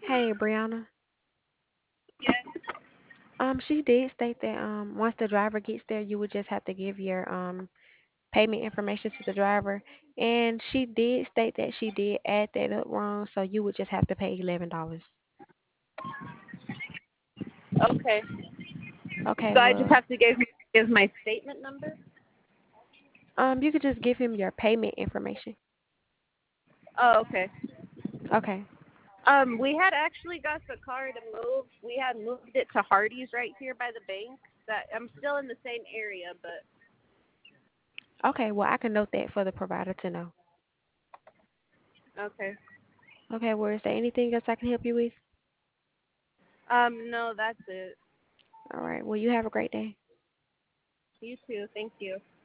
Hey, Brianna. Yes. She did state that once the driver gets there, you would just have to give your payment information to the driver. And she did state that she did add that up wrong, so you would just have to pay $11. Okay. Okay, So I just well, have to give my statement number. you could just give him your payment information. Oh, okay. Okay. We had actually got the car to move. We had moved it to Hardee's right here by the bank. That I'm still in the same area, but Okay, well, I can note that for the provider to know. okay. Okay, well, is there anything else I can help you with? No, that's it. All right, well, you have a great day. You too. Thank you.